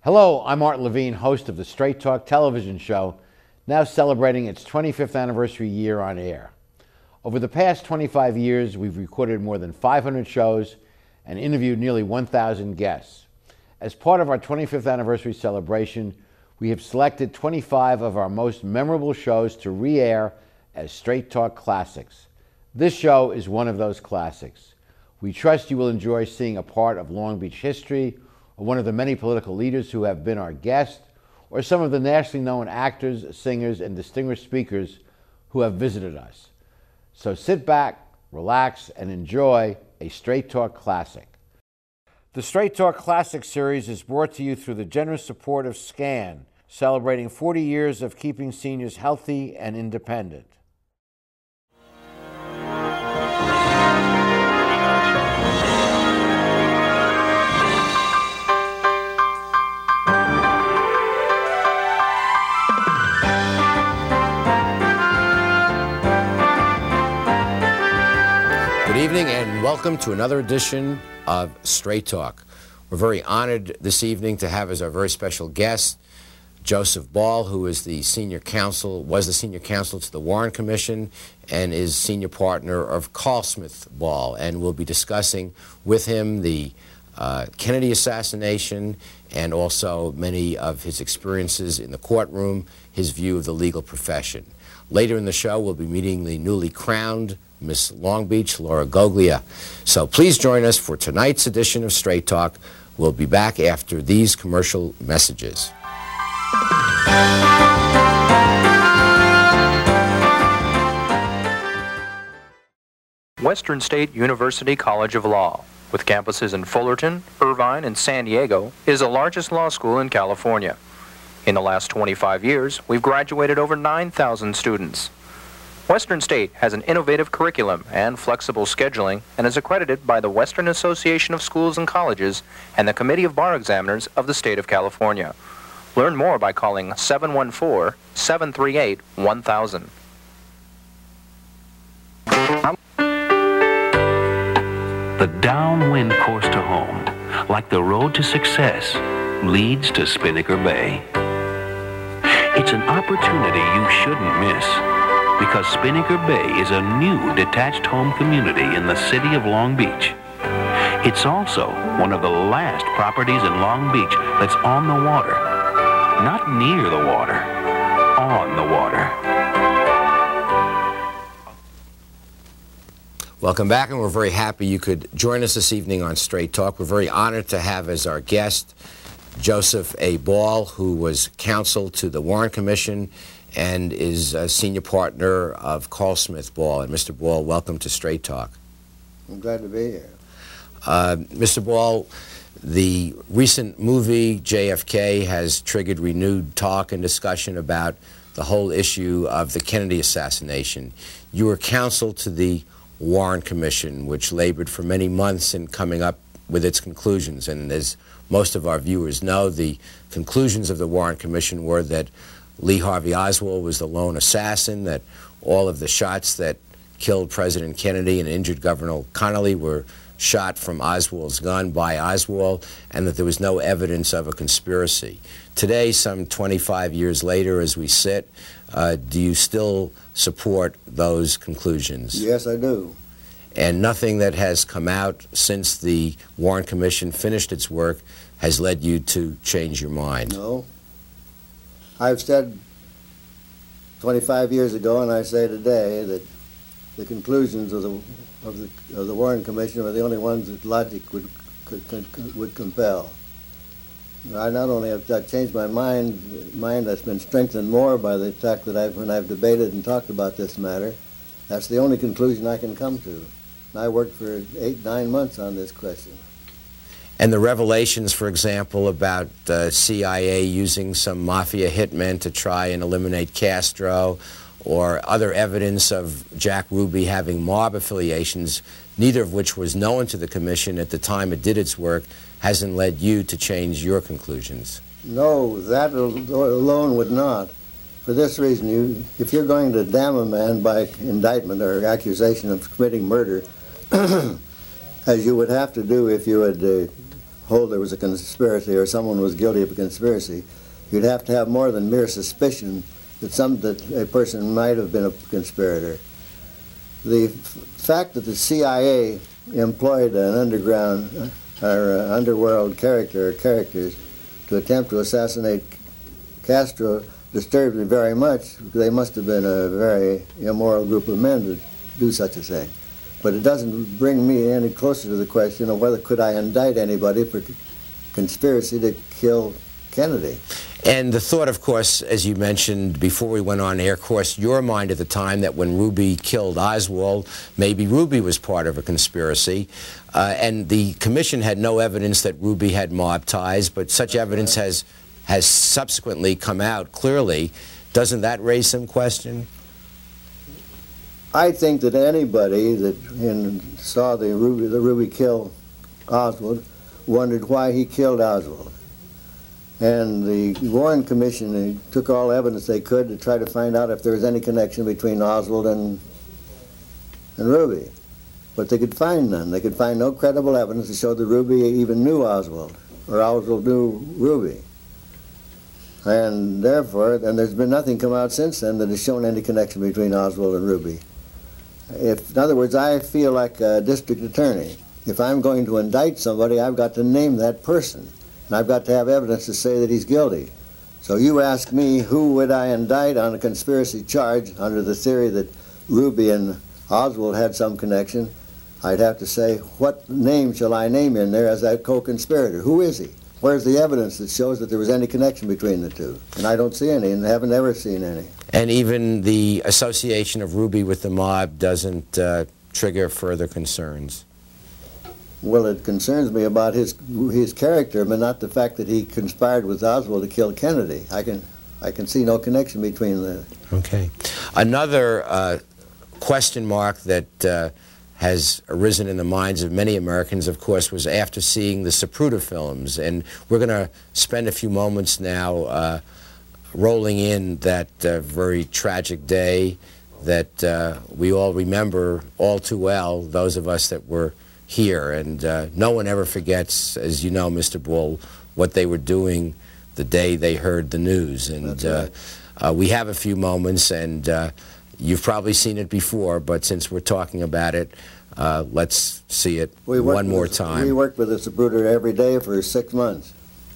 Hello, I'm Art Levine, host of the Straight Talk television show, now celebrating its 25th anniversary year on air. Over the past 25 years, we've recorded more than 500 shows and interviewed nearly 1,000 guests. As part of our 25th anniversary celebration, we have selected 25 of our most memorable shows to re-air as Straight Talk classics. This show is one of those classics. We trust you will enjoy seeing a part of Long Beach history, or one of the many political leaders who have been our guest, or some of the nationally known actors, singers, and distinguished speakers who have visited us. So sit back, relax, and enjoy a Straight Talk classic. The Straight Talk Classic series is brought to you through the generous support of SCAN, celebrating 40 years of keeping seniors healthy and independent. Good evening and welcome to another edition of Straight Talk. We're very honored this evening to have as our very special guest Joseph Ball, who is the senior counsel, was the senior counsel to the Warren Commission and is senior partner of Carl Smith Ball. And we'll be discussing with him the Kennedy assassination and also many of his experiences in the courtroom, his view of the legal profession. Later in the show, we'll be meeting the newly crowned Miss Long Beach, Laura Goglia. So please join us for tonight's edition of Straight Talk. We'll be back after these commercial messages. Western State University College of Law, with campuses in Fullerton, Irvine, and San Diego, is the largest law school in California. In the last 25 years, we've graduated over 9,000 students. Western State has an innovative curriculum and flexible scheduling and is accredited by the Western Association of Schools and Colleges and the Committee of Bar Examiners of the State of California. Learn more by calling 714-738-1000. The downwind course to home, like the road to success, leads to Spinnaker Bay. It's an opportunity you shouldn't miss, because Spinnaker Bay is a new detached home community in the city of Long Beach. It's also one of the last properties in Long Beach that's on the water. Not near the water, on the water. Welcome back, and we're very happy you could join us this evening on Straight Talk. We're very honored to have as our guest Joseph A. Ball, who was counsel to the Warren Commission and is a senior partner of Carl Smith Ball. And Mr. Ball, welcome to Straight Talk. I'm glad to be here. Mr. Ball, the recent movie JFK has triggered renewed talk and discussion about the whole issue of the Kennedy assassination. You were counsel to the Warren Commission, which labored for many months in coming up with its conclusions. And as most of our viewers know, the conclusions of the Warren Commission were that Lee Harvey Oswald was the lone assassin, that all of the shots that killed President Kennedy and injured Governor Connolly were shot from Oswald's gun by Oswald, and that there was no evidence of a conspiracy. Today, some 25 years later, as we sit, do you still support those conclusions? Yes, I do. And nothing that has come out since the Warren Commission finished its work has led you to change your mind? No. I've said 25 years ago, and I say today, that the conclusions of the Warren Commission were the only ones that logic would compel. I not only have changed my mind that's been strengthened more by the fact that when I've debated and talked about this matter, that's the only conclusion I can come to. And I worked for 8-9 months on this question. And the revelations, for example, about CIA using some mafia hitmen to try and eliminate Castro, or other evidence of Jack Ruby having mob affiliations, neither of which was known to the Commission at the time it did its work, hasn't led you to change your conclusions? No, that alone would not. For this reason, if you're going to damn a man by indictment or accusation of committing murder, as you would have to do if you had hold there was a conspiracy or someone was guilty of a conspiracy, you'd have to have more than mere suspicion that a person might have been a conspirator. The fact that the CIA employed an underground or underworld character or characters to attempt to assassinate Castro disturbs me very much. They must have been a very immoral group of men to do such a thing. But it doesn't bring me any closer to the question of whether could I indict anybody for conspiracy to kill Kennedy. And the thought, of course, as you mentioned before we went on air, crossed your mind at the time that when Ruby killed Oswald, maybe Ruby was part of a conspiracy. And the commission had no evidence that Ruby had mob ties, but such evidence has subsequently come out clearly. Doesn't that raise some question? I think that anybody that saw the Ruby kill Oswald wondered why he killed Oswald. And the Warren Commission took all the evidence they could to try to find out if there was any connection between Oswald and Ruby. But they could find none. They could find no credible evidence to show that Ruby even knew Oswald, or Oswald knew Ruby. And therefore, and there's been nothing come out since then that has shown any connection between Oswald and Ruby. In other words, I feel like a district attorney. If I'm going to indict somebody, I've got to name that person. And I've got to have evidence to say that he's guilty. So you ask me, who would I indict on a conspiracy charge under the theory that Ruby and Oswald had some connection? I'd have to say, what name shall I name in there as that co-conspirator? Who is he? Where's the evidence that shows that there was any connection between the two? And I don't see any, and haven't ever seen any. And even the association of Ruby with the mob doesn't trigger further concerns? Well, it concerns me about his character, but not the fact that he conspired with Oswald to kill Kennedy. I can see no connection between the... Okay. Another question mark that has arisen in the minds of many Americans, of course, was after seeing the Zapruder films. And we're going to spend a few moments now rolling in that very tragic day that we all remember all too well, those of us that were here. And no one ever forgets, as you know, Mr. Bull, what they were doing the day they heard the news. And we have a few moments, and you've probably seen it before, but since we're talking about it, let's see it one more time. We worked with the Zapruder every day for 6 months.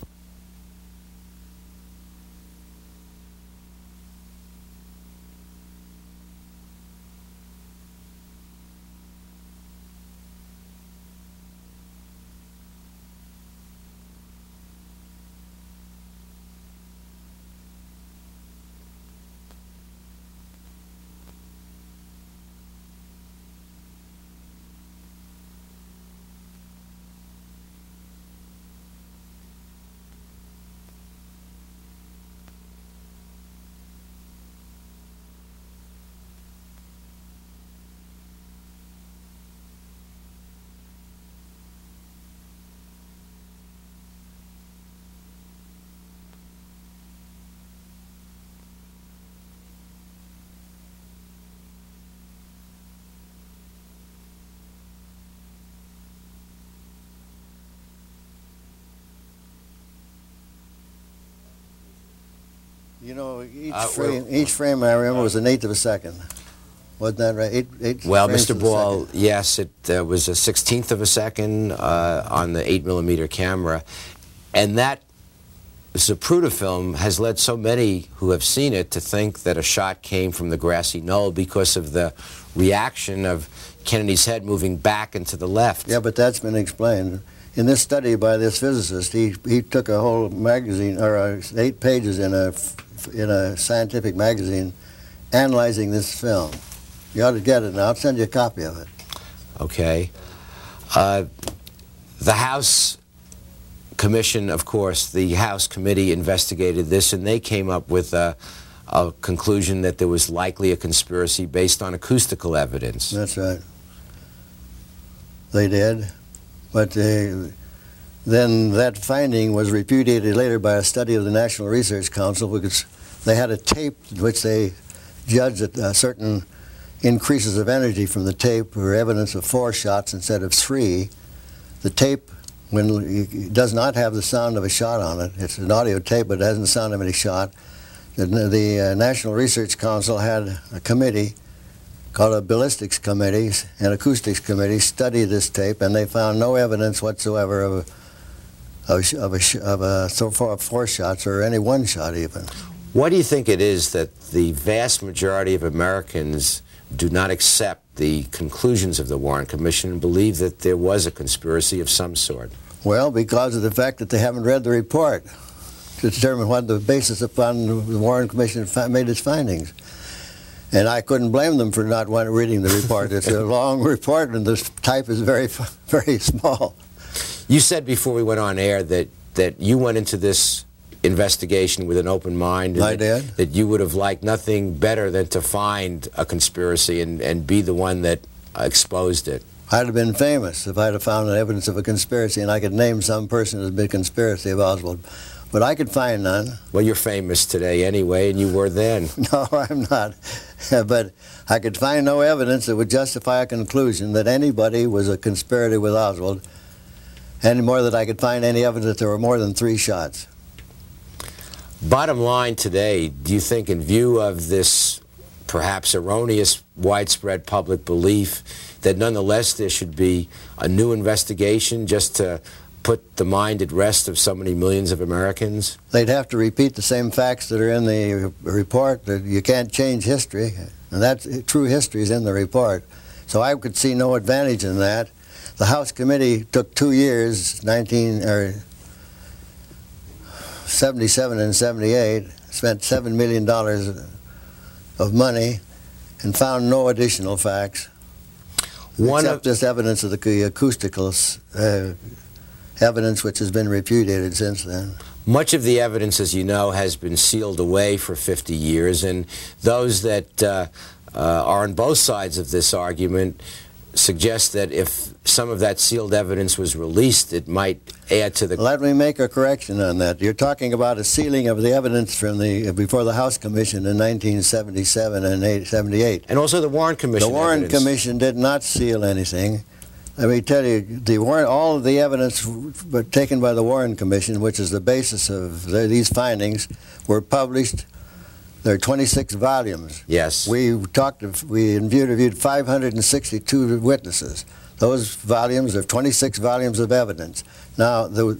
You know, each frame I remember was an eighth of a second. Wasn't that right? Eight well, frames Mr. Ball, yes, it was a 16th of a second on the 8mm camera. And that Zapruder film has led so many who have seen it to think that a shot came from the grassy knoll because of the reaction of Kennedy's head moving back and to the left. Yeah, but that's been explained. In this study by this physicist, he took a whole magazine, or 8 pages in a scientific magazine, analyzing this film. You ought to get it, and I'll send you a copy of it. Okay. The House Commission, of course, the House Committee investigated this, and they came up with a conclusion that there was likely a conspiracy based on acoustical evidence. That's right. They did. But then that finding was repudiated later by a study of the National Research Council, because they had a tape in which they judged that certain increases of energy from the tape were evidence of 4 shots instead of 3. The tape when it does not have the sound of a shot on it. It's an audio tape, but it doesn't sound of any shot. The National Research Council had a committee called a ballistics committee and acoustics committee study this tape, and they found no evidence whatsoever of four shots or any one shot even. Why do you think it is that the vast majority of Americans do not accept the conclusions of the Warren Commission and believe that there was a conspiracy of some sort? Well, because of the fact that they haven't read the report to determine what the basis upon the Warren Commission made its findings. And I couldn't blame them for not reading the report. It's a long report, and the type is very, very small. You said before we went on air that you went into this investigation with an open mind. And I did. That you would have liked nothing better than to find a conspiracy and be the one that exposed it. I'd have been famous if I'd have found evidence of a conspiracy, and I could name some person as a big conspiracy of Oswald. But I could find none. Well, you're famous today anyway, and you were then. No, I'm not. But I could find no evidence that would justify a conclusion that anybody was a conspirator with Oswald, any more than I could find any evidence that there were more than 3 shots. Bottom line today, do you think, in view of this perhaps erroneous widespread public belief, that nonetheless there should be a new investigation just to put the mind at rest of so many millions of Americans? They'd have to repeat the same facts that are in the report. That you can't change history, and that true history is in the report. So I could see no advantage in that. The House committee took 2 years, 77 and 78, spent $7 million of money, and found no additional facts, except this evidence of the acoustical evidence, which has been repudiated since then. Much of the evidence, as you know, has been sealed away for 50 years, and those that are on both sides of this argument suggest that if some of that sealed evidence was released, it might add to the... Let me make a correction on that. You're talking about a sealing of the evidence from before the House Commission in 1977 and 78. And also the Warren Commission. The Warren evidence. Commission did not seal anything. Let me tell you, all of the evidence taken by the Warren Commission, which is the basis of these findings, were published. There are 26 volumes. Yes. We interviewed 562 witnesses. Those volumes are 26 volumes of evidence. Now, the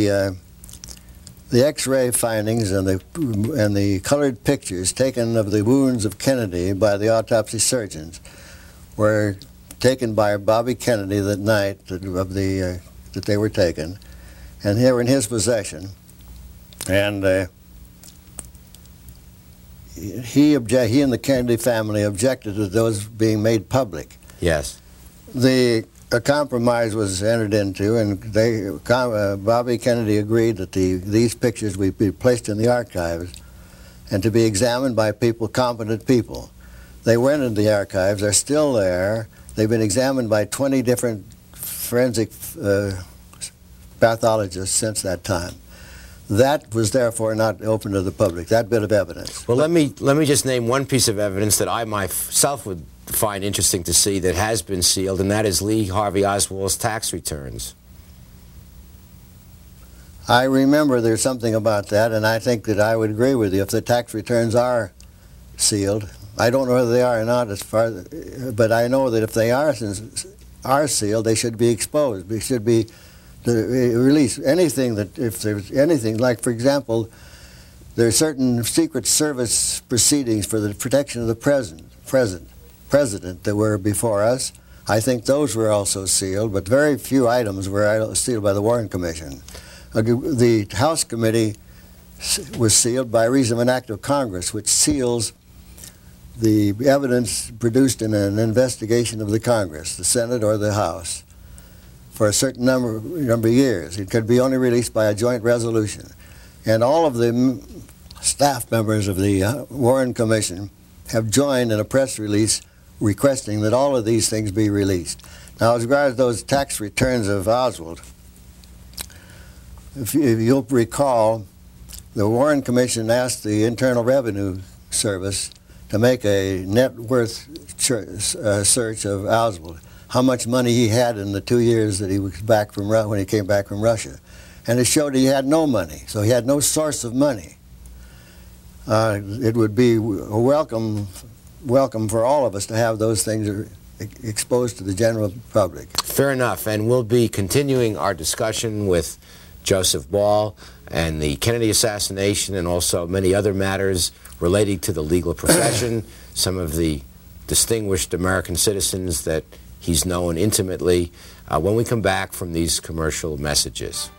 X-ray findings and the colored pictures taken of the wounds of Kennedy by the autopsy surgeons were taken by Bobby Kennedy that night that they were taken, and they were in his possession. And he and the Kennedy family objected to those being made public. Yes. A compromise was entered into, and Bobby Kennedy agreed that these pictures would be placed in the archives and to be examined by competent people. They went into the archives. They're still there. They've been examined by 20 different forensic pathologists since that time. That was therefore not open to the public, that bit of evidence. Well, let me just name one piece of evidence that I myself would find interesting to see that has been sealed, and that is Lee Harvey Oswald's tax returns. I remember there's something about that, and I think that I would agree with you if the tax returns are sealed. I don't know whether they are or not, but I know that if they are sealed, they should be exposed. They should be released. Anything that, if there's anything, like for example, there are certain Secret Service proceedings for the protection of the president that were before us. I think those were also sealed, but very few items were sealed by the Warren Commission. The House Committee was sealed by reason of an act of Congress, which seals the evidence produced in an investigation of the Congress, the Senate or the House, for a certain number of years. It could be only released by a joint resolution. And all of the staff members of the Warren Commission have joined in a press release requesting that all of these things be released. Now, as regards those tax returns of Oswald, if you'll recall, the Warren Commission asked the Internal Revenue Service to make a net worth search of Oswald. how much money he had in the 2 years that he was back from when he came back from Russia. And it showed he had no money, so he had no source of money. It would be a welcome for all of us to have those things exposed to the general public. Fair enough, and we'll be continuing our discussion with Joseph Ball and the Kennedy assassination and also many other matters relating to the legal profession, some of the distinguished American citizens that he's known intimately, when we come back from these commercial messages.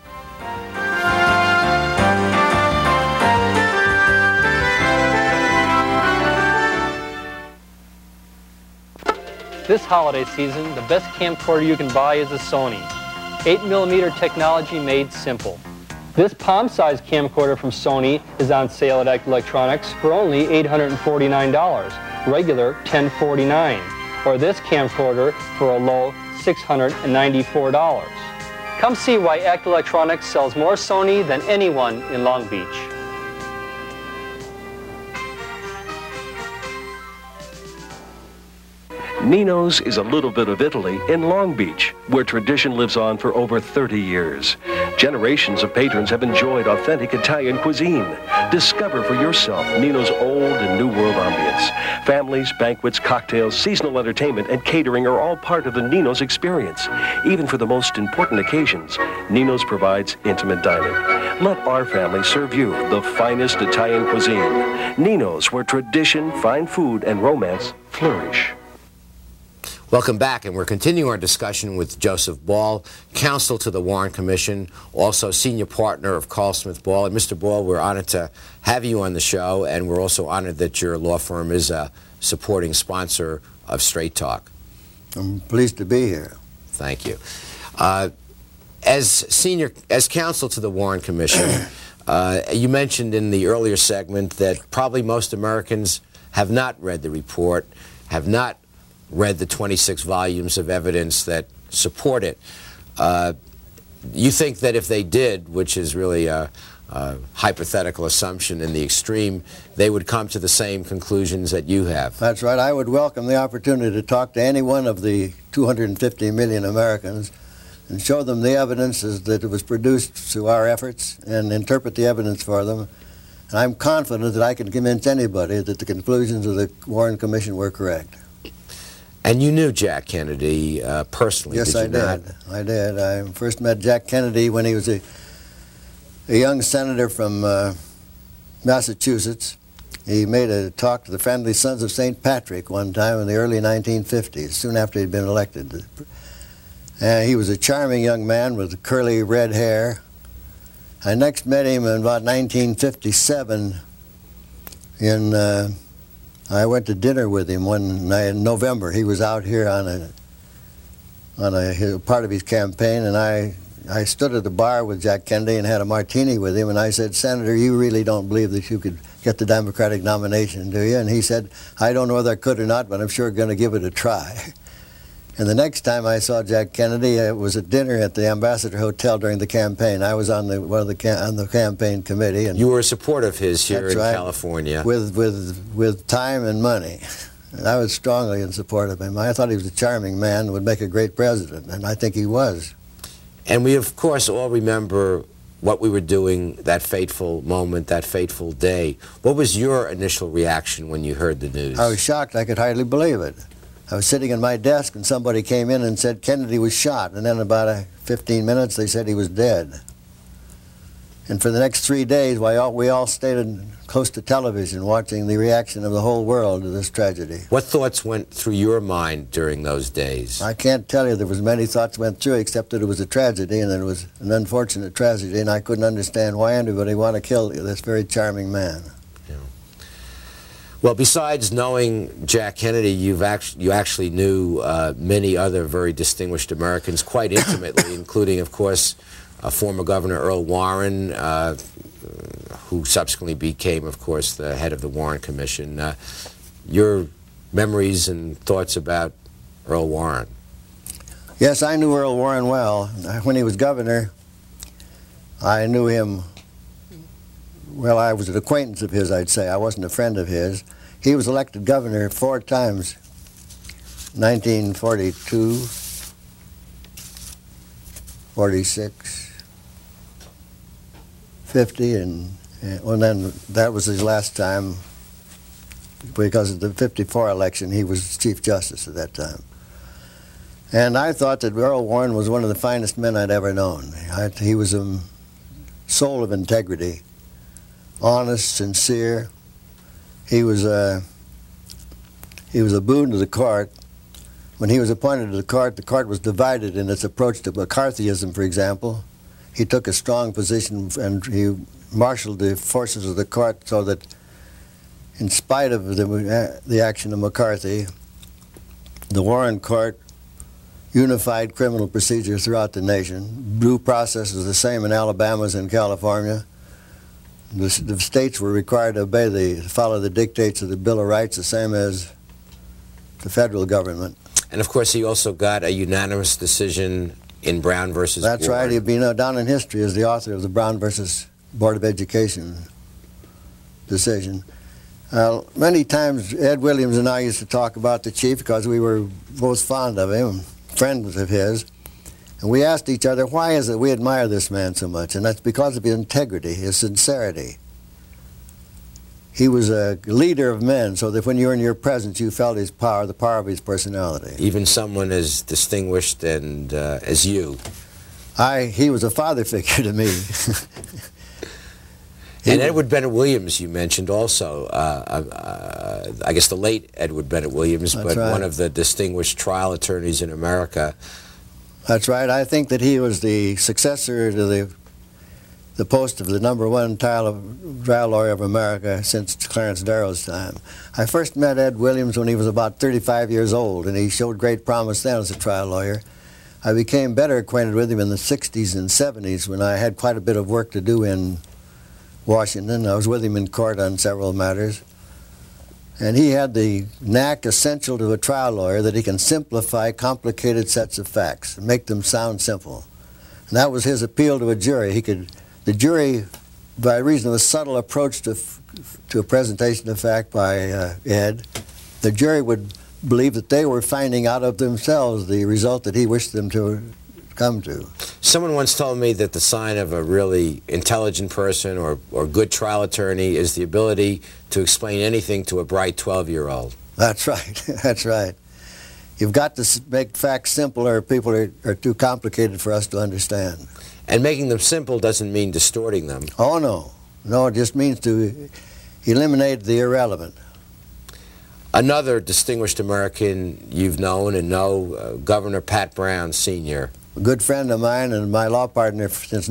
This holiday season, the best camcorder you can buy is a Sony. 8mm technology made simple. This palm-sized camcorder from Sony is on sale at Act Electronics for only $849, regular $1049, or this camcorder for a low $694. Come see why Act Electronics sells more Sony than anyone in Long Beach. Nino's is a little bit of Italy in Long Beach, where tradition lives on for over 30 years. Generations of patrons have enjoyed authentic Italian cuisine. Discover for yourself Nino's old and new world ambience. Families, banquets, cocktails, seasonal entertainment, and catering are all part of the Nino's experience. Even for the most important occasions, Nino's provides intimate dining. Let our family serve you the finest Italian cuisine. Nino's, where tradition, fine food, and romance flourish. Welcome back, and we're continuing our discussion with Joseph Ball, counsel to the Warren Commission, also senior partner of Carl Smith Ball. And Mr. Ball, we're honored to have you on the show, and we're also honored that your law firm is a supporting sponsor of Straight Talk. I'm pleased to be here. Thank you. As counsel to the Warren Commission, you mentioned in the earlier segment that probably most Americans have not read the report, have not read the 26 volumes of evidence that support it. You think that if they did, which is really a hypothetical assumption in the extreme, they would come to the same conclusions that you have? That's right. I would welcome the opportunity to talk to any one of the 250 million Americans and show them the evidence that it was produced through our efforts and interpret the evidence for them. And I'm confident that I can convince anybody that the conclusions of the Warren Commission were correct. And you knew Jack Kennedy personally, yes, did you not? I did. I first met Jack Kennedy when he was a young senator from Massachusetts. He made a talk to the Friendly Sons of St. Patrick one time in the early 1950s, soon after he'd been elected. And he was a charming young man with curly red hair. I next met him in about 1957 I went to dinner with him one night in November. He was out here on a part of his campaign, and I stood at the bar with Jack Kennedy and had a martini with him, and I said, "Senator, you really don't believe that you could get the Democratic nomination, do you?" And he said, "I don't know whether I could or not, but I'm sure going to give it a try." And the next time I saw Jack Kennedy, it was at dinner at the Ambassador Hotel during the campaign. I was on the campaign committee. And you were a supporter of his here in right, California. With time and money. And I was strongly in support of him. I thought he was a charming man and would make a great president, and I think he was. And we, of course, all remember what we were doing that fateful moment, that fateful day. What was your initial reaction when you heard the news? I was shocked. I could hardly believe it. I was sitting at my desk and somebody came in and said Kennedy was shot, and then in about 15 minutes they said he was dead. And for the next 3 days we all stayed close to television watching the reaction of the whole world to this tragedy. What thoughts went through your mind during those days? I can't tell you. There was many thoughts went through, except that it was a tragedy, and that it was an unfortunate tragedy, and I couldn't understand why anybody would want to kill this very charming man. Well, besides knowing Jack Kennedy, you actually knew many other very distinguished Americans quite intimately, including, of course, former Governor Earl Warren, who subsequently became, of course, the head of the Warren Commission. Your memories and thoughts about Earl Warren? Yes, I knew Earl Warren well. When he was governor, I knew him. Well, I was an acquaintance of his, I'd say. I wasn't a friend of his. He was elected governor 4 times. 1942, 46, 50, and then that was his last time, because of the 54 election, he was Chief Justice at that time. And I thought that Earl Warren was one of the finest men I'd ever known. He was a soul of integrity, honest, sincere. He was a boon to the court. When he was appointed to the court was divided in its approach to McCarthyism, for example. He took a strong position and he marshaled the forces of the court so that, in spite of the action of McCarthy, the Warren Court unified criminal procedure throughout the nation. Due process was the same in Alabama as in California. The states were required to follow the dictates of the Bill of Rights, the same as the federal government. And of course, he also got a unanimous decision in Brown versus That's Warren. right. He'd been down in history as the author of the Brown versus Board of Education decision. Many times, Ed Williams and I used to talk about the chief because we were both fond of him, friends of his. And we asked each other, why is it we admire this man so much? And that's because of his integrity, his sincerity. He was a leader of men, so that when you were in your presence, you felt his power, the power of his personality. Even someone as distinguished and as you. He was a father figure to me. And Edward Bennett Williams, you mentioned also. I guess the late Edward Bennett Williams, That's but right. one of the distinguished trial attorneys in America. That's right. I think that he was the successor to the post of the #1 trial lawyer of America since Clarence Darrow's time. I first met Ed Williams when he was about 35 years old, and he showed great promise then as a trial lawyer. I became better acquainted with him in the 60s and 70s when I had quite a bit of work to do in Washington. I was with him in court on several matters. And he had the knack essential to a trial lawyer that he can simplify complicated sets of facts and make them sound simple. And that was his appeal to a jury. The jury, by reason of a subtle approach to a presentation of fact by Ed, the jury would believe that they were finding out of themselves the result that he wished them to come to. Someone once told me that the sign of a really intelligent person or good trial attorney is the ability to explain anything to a bright 12-year-old. That's right. That's right. You've got to make facts simple, or people are too complicated for us to understand. And making them simple doesn't mean distorting them. Oh, no. No, it just means to eliminate the irrelevant. Another distinguished American you've known and know, Governor Pat Brown, Sr. A good friend of mine and my law partner since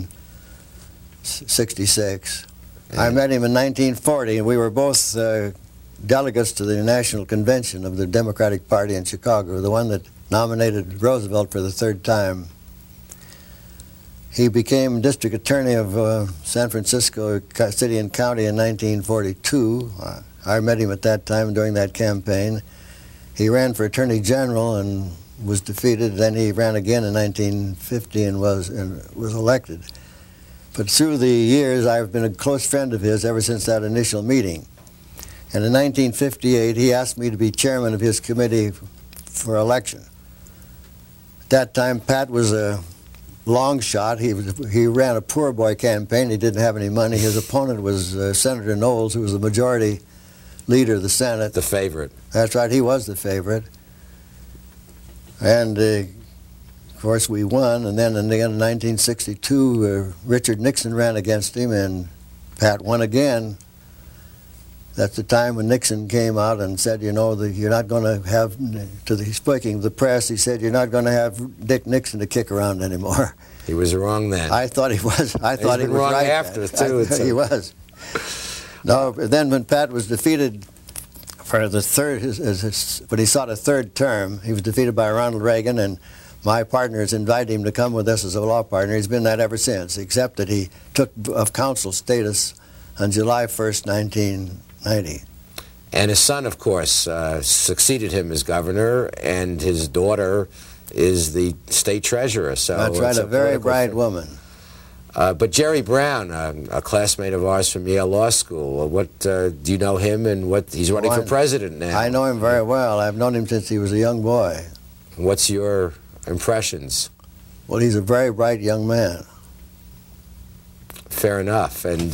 1966. Yeah. I met him in 1940, and we were both delegates to the National Convention of the Democratic Party in Chicago, the one that nominated Roosevelt for the third time. He became district attorney of San Francisco City and County in 1942. I met him at that time during that campaign. He ran for attorney general and was defeated. Then he ran again in 1950 and was elected. But through the years, I've been a close friend of his ever since that initial meeting. And in 1958, he asked me to be chairman of his committee for election. At that time, Pat was a long shot. He ran a poor boy campaign. He didn't have any money. His opponent was Senator Knowles, who was the majority leader of the Senate. The favorite. That's right. He was the favorite. And of course, we won. And then in 1962, Richard Nixon ran against him, and Pat won again. That's the time when Nixon came out and said, you know, that you're not going to have, speaking to the press, he said, you're not going to have Dick Nixon to kick around anymore. He was wrong then. I thought he was. I thought he was wrong right after, too. He was. No, then when Pat was defeated for the third, when he sought a third term, he was defeated by Ronald Reagan, and my partners invited him to come with us as a law partner. He's been that ever since, except that he took of counsel status on July 1st, 1990. And his son, of course, succeeded him as governor, and his daughter is the state treasurer. So that's right, a very bright woman. But Jerry Brown, a classmate of ours from Yale Law School, do you know him, and he's running for president now? I know him very well. I've known him since he was a young boy. What's your impressions? Well, he's a very bright young man. Fair enough. And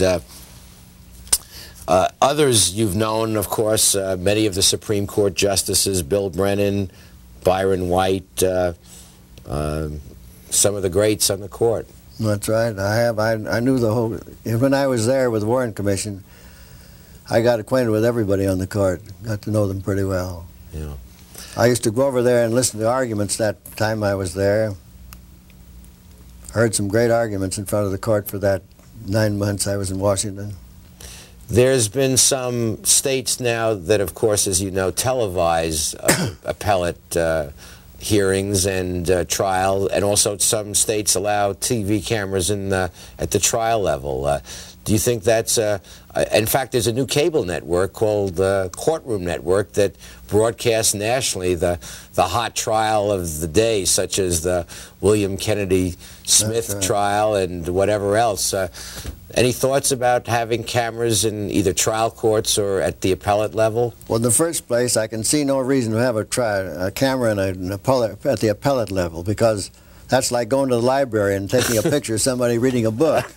others you've known, of course, many of the Supreme Court justices, Bill Brennan, Byron White, some of the greats on the court. That's right. I knew the whole. When I was there with the Warren Commission, I got acquainted with everybody on the court. Got to know them pretty well. Yeah. I used to go over there and listen to arguments that time I was there. Heard some great arguments in front of the court for that 9 months I was in Washington. There's been some states now that, of course, as you know, televise appellate hearings and trial, and also some states allow TV cameras at the trial level. Do you think that's in fact, there's a new cable network called Courtroom Network that broadcasts nationally the hot trial of the day, such as the William Kennedy Smith trial and whatever else. Any thoughts about having cameras in either trial courts or at the appellate level? Well, in the first place, I can see no reason to have a camera at the appellate level, because that's like going to the library and taking a picture of somebody reading a book.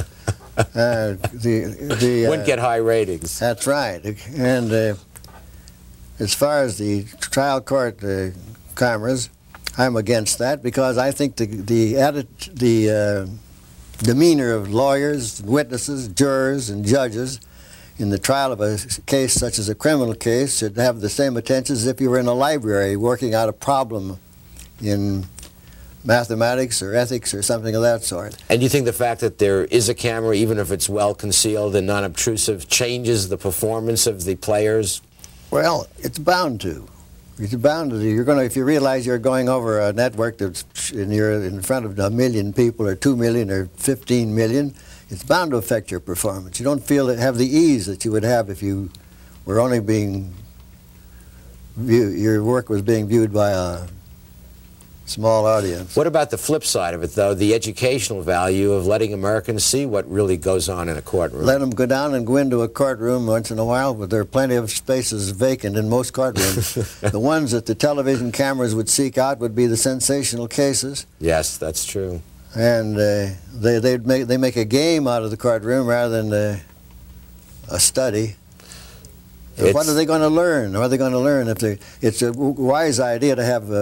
Wouldn't get high ratings. That's right. And as far as the trial court cameras, I'm against that, because I think the demeanor of lawyers, witnesses, jurors, and judges in the trial of a case such as a criminal case should have the same attention as if you were in a library working out a problem in mathematics or ethics or something of that sort. And you think the fact that there is a camera, even if it's well concealed and non-obtrusive, changes the performance of the players? Well, it's bound to. It's bound to. You're going to, if you realize you're going over a network that's you're in front of 1 million people, or 2 million, or 15 million, it's bound to affect your performance. You don't have the ease that you would have if you were only your work was being viewed by a small audience. What about the flip side of it, though, the educational value of letting Americans see what really goes on in a courtroom? Let them go down and go into a courtroom once in a while, but there are plenty of spaces vacant in most courtrooms. The ones that the television cameras would seek out would be the sensational cases. Yes, that's true. And they make a game out of the courtroom rather than a study. What are they going to learn? What are they going to learn? It's a wise idea to have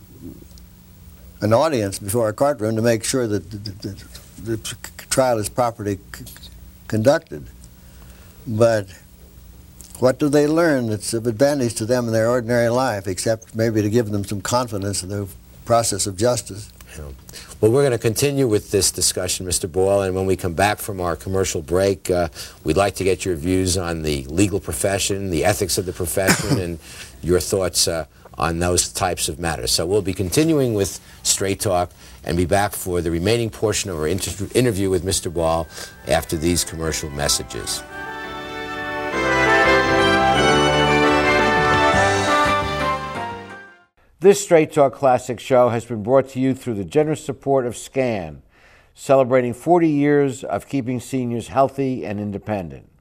an audience before a courtroom to make sure that the trial is properly conducted. But what do they learn that's of advantage to them in their ordinary life, except maybe to give them some confidence in the process of justice? Yeah. Well, we're going to continue with this discussion, Mr. Boyle, and when we come back from our commercial break, we'd like to get your views on the legal profession, the ethics of the profession, and your thoughts on those types of matters. So we'll be continuing with Straight Talk and be back for the remaining portion of our interview with Mr. Boyle after these commercial messages. This Straight Talk Classic show has been brought to you through the generous support of SCAN, celebrating 40 years of keeping seniors healthy and independent.